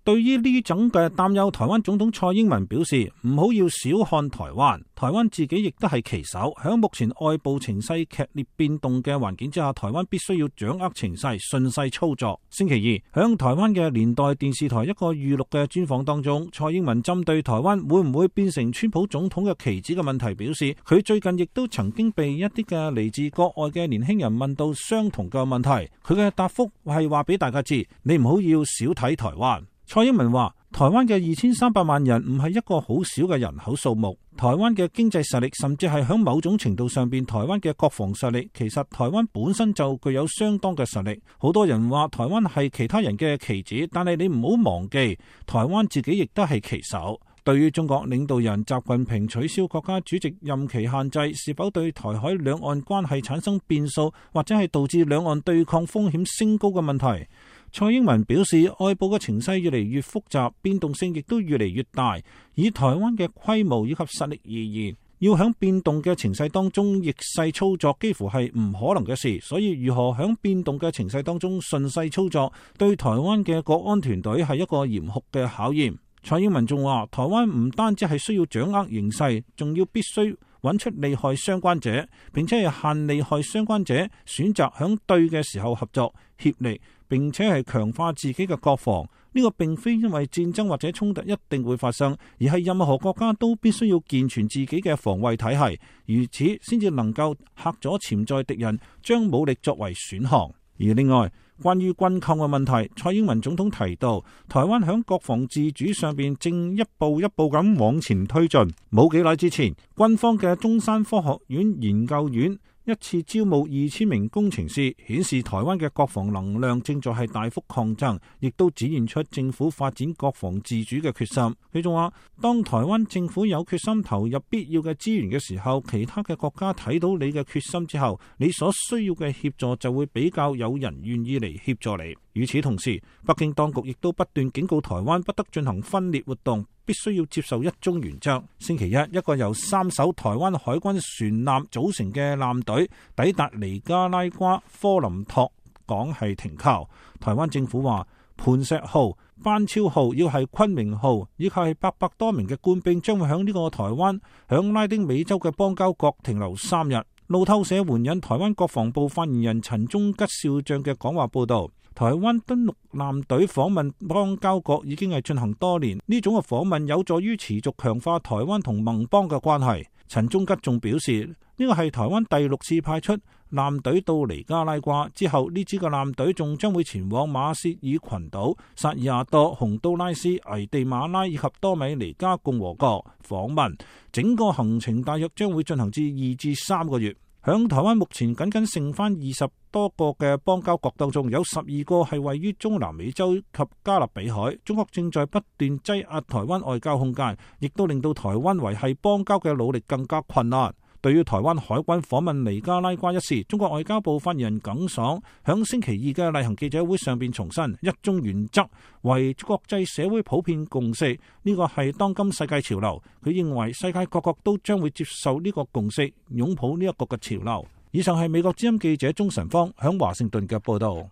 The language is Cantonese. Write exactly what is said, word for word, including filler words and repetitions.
對於呢種嘅擔憂，台灣總統蔡英文表示唔好要小看台灣，台灣自己亦都係棋手。喺目前外部情勢劇烈變動嘅環境之下，台灣必須要掌握情勢，順勢操作。星期二，響台灣嘅年代電視台一個預錄嘅專訪當中，蔡英文針對台灣會唔會變成川普總統嘅棋子嘅問題表示，佢最近亦都曾經被一啲嘅嚟自國外嘅年輕人問到相同嘅問題，佢嘅答覆係話俾大家知，你唔好要少睇台灣。蔡英文話，台灣嘅二千三百萬人唔係一個好少嘅人口數目，台灣嘅經濟實力甚至係響某種程度上邊，台灣嘅國防實力，其實台灣本身就具有相當嘅實力。好多人話台灣係其他人嘅棋子，但係你唔好忘記，台灣自己亦都係棋手。對於中國領導人習近平取消國家主席任期限制，是否對台海兩岸關係產生變數，或者係導致兩岸對抗風險升高嘅問題，蔡英文表示，外部嘅情勢越嚟越複雜，變動性亦都越嚟越大。以台灣嘅規模以及實力而言，要響變動嘅情勢當中逆勢操作，幾乎係唔可能嘅事。所以，如何響變動嘅情勢當中順勢操作，對台灣嘅國安團隊係一個嚴酷嘅考驗。蔡英文仲話，台灣唔單止係需要掌握形勢，仲要必須揾出利害相關者，並且係限利害相關者選擇響對嘅時候合作協力，並且係強化自己嘅國防。呢個並非因為戰爭或者衝突一定會發生，而係任何國家都必須要健全自己嘅防衛體系，如此先至能夠嚇阻潛在敵人將武力作為選項。而另外，關於軍購嘅問題，蔡英文總統提到，台灣響國防自主上邊正一步一步咁往前推進。冇幾耐之前，軍方嘅中山科學院研究院一次招募二千名工程師，顯示台灣嘅國防能量正在係大幅擴增，亦都展現出政府發展國防自主嘅決心。佢仲話，當台灣政府有決心投入必要嘅資源嘅時候，其他嘅國家睇到你嘅決心之後，你所需要嘅協助就會比較有人願意嚟協助你。與此同時，北京當局亦都不斷警告台灣不得進行分裂活動，必須要接受一中原則。星期一，一個由三艘台灣海軍船艦組成嘅艦隊抵達尼加拉瓜科林托港係停靠。台灣政府話，磐石號、班超號，要係昆明號，以及係八百多名嘅官兵將會響呢個台灣響拉丁美洲嘅邦交國停留三日。路透社援引台灣國防部發言人陳忠吉少將嘅講話報道，台灣登陸艦隊訪問邦交國已經係進行多年，呢種嘅訪問有助於持續強化台灣同盟邦嘅關係。陳忠吉仲表示，呢個係台灣第六次派出艦隊到尼加拉瓜，之後呢支嘅艦隊仲將會前往馬歇爾群島、薩爾瓦多、洪都拉斯、危地馬拉以及多米尼加共和國訪問，整個行程大約將會進行至二至三個月。響台灣目前僅僅剩翻二十多個嘅邦交國當中，有十二個係位於中南美洲及加勒比海。中國正在不斷擠壓台灣外交空間，亦都令到台灣維繫邦交嘅努力更加困難。對於台灣海軍訪問尼加拉瓜一事，中國外交部發言人耿爽響星期二嘅例行記者會上邊重申，一中原則為國際社會普遍共識，呢個係當今世界潮流。佢認為世界各國都將會接受呢個共識，擁抱呢一個嘅潮流。以上係美國之音記者鍾晨芳響華盛頓嘅報道。